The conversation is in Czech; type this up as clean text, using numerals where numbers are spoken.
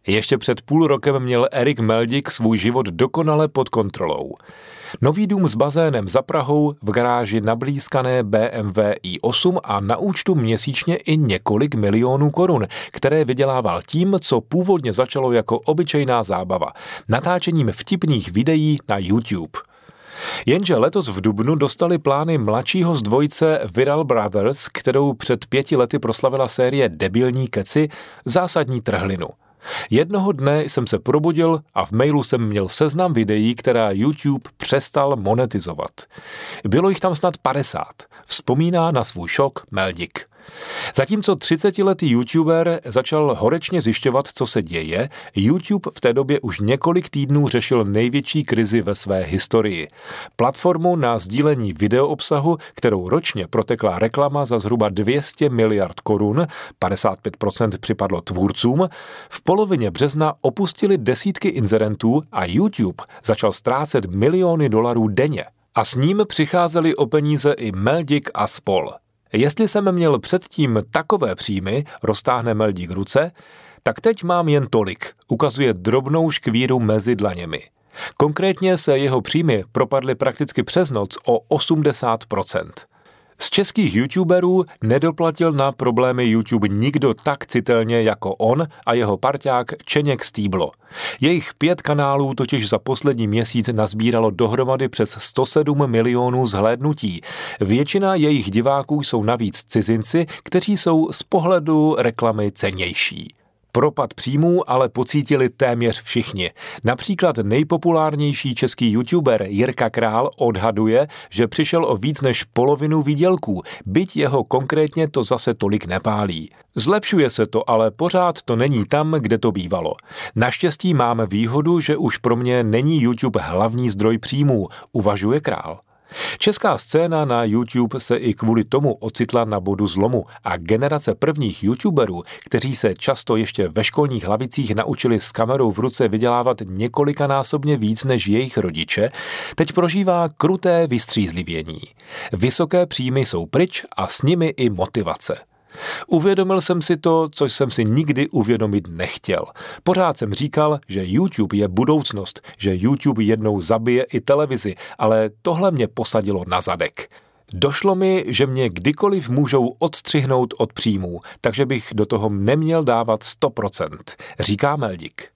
Ještě před půl rokem měl Erik Meldík svůj život dokonale pod kontrolou. Nový dům s bazénem za Prahou, v garáži nablýskané BMW i8 a na účtu měsíčně i několik milionů korun, které vydělával tím, co původně začalo jako obyčejná zábava, natáčením vtipných videí na YouTube. Jenže letos v dubnu dostali plány mladšího z dvojice Viral Brothers, kterou před 5 lety proslavila série Debilní keci, zásadní trhlinu. Jednoho dne jsem se probudil a v mailu jsem měl seznam videí, která YouTube přestal monetizovat. Bylo jich tam snad 50, vzpomíná na svůj šok Meldík. Zatímco 30letý YouTuber začal horečně zjišťovat, co se děje, YouTube v té době už několik týdnů řešil největší krizi ve své historii. Platformu na sdílení videoobsahu, kterou ročně protekla reklama za zhruba 200 miliard korun, 55% připadlo tvůrcům, v polovině března opustili desítky inzerentů a YouTube začal ztrácet miliony dolarů denně. A s ním přicházeli o peníze i Meldík a spol. Jestli jsem měl předtím takové příjmy, roztáhne Meldík ruce, tak teď mám jen tolik, ukazuje drobnou škvíru mezi dlaněmi. Konkrétně se jeho příjmy propadly prakticky přes noc o 80%. Z českých YouTuberů nedoplatil na problémy YouTube nikdo tak citelně jako on a jeho parťák Čeněk Stýblo. Jejich 5 kanálů totiž za poslední měsíc nazbíralo dohromady přes 107 milionů zhlédnutí. Většina jejich diváků jsou navíc cizinci, kteří jsou z pohledu reklamy cennější. Propad příjmů ale pocítili téměř všichni. Například nejpopulárnější český YouTuber Jirka Král odhaduje, že přišel o víc než polovinu výdělků, byť jeho konkrétně to zase tolik nepálí. Zlepšuje se to, ale pořád to není tam, kde to bývalo. Naštěstí máme výhodu, že už pro mě není YouTube hlavní zdroj příjmů, uvažuje Král. Česká scéna na YouTube se i kvůli tomu ocitla na bodu zlomu a generace prvních YouTuberů, kteří se často ještě ve školních lavicích naučili s kamerou v ruce vydělávat několikanásobně víc než jejich rodiče, teď prožívá kruté vystřízlivění. Vysoké příjmy jsou pryč a s nimi i motivace. Uvědomil jsem si to, což jsem si nikdy uvědomit nechtěl. Pořád jsem říkal, že YouTube je budoucnost, že YouTube jednou zabije i televizi, ale tohle mě posadilo na zadek. Došlo mi, že mě kdykoliv můžou odstřihnout od příjmů, takže bych do toho neměl dávat 100%, říká Meldík.